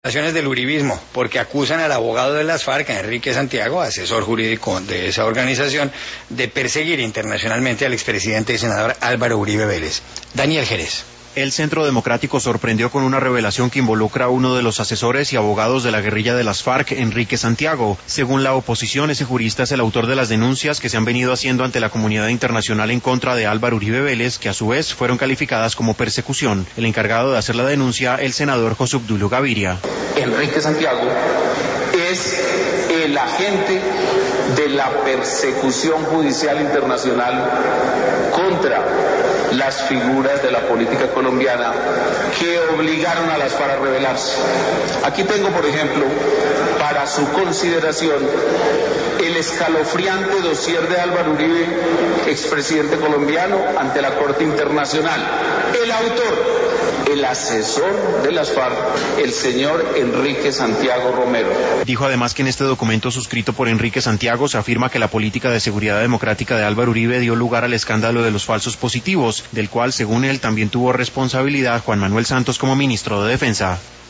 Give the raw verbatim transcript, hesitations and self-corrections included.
del uribismo, porque acusan al abogado de las FARC, Enrique Santiago, asesor jurídico de esa organización, de perseguir internacionalmente al expresidente y senador Álvaro Uribe Vélez. Daniel Jerez. El Centro Democrático sorprendió con una revelación que involucra a uno de los asesores y abogados de la guerrilla de las FARC, Enrique Santiago. Según la oposición, ese jurista es el autor de las denuncias que se han venido haciendo ante la comunidad internacional en contra de Álvaro Uribe Vélez, que a su vez fueron calificadas como persecución. El encargado de hacer la denuncia, el senador José Obdulio Gaviria. Enrique Santiago es el agente de la persecución judicial internacional contra las figuras de la política colombiana que obligaron a las FARC a rebelarse. Aquí tengo, por ejemplo, para su consideración, el escalofriante dossier de Álvaro Uribe, expresidente colombiano, ante la Corte Internacional. El autor, el asesor de las FARC, el señor Enrique Santiago Romero. Dijo además que en este documento suscrito por Enrique Santiago se afirma que la política de seguridad democrática de Álvaro Uribe dio lugar al escándalo de los falsos positivos, del cual, según él, también tuvo responsabilidad Juan Manuel Santos como ministro de Defensa.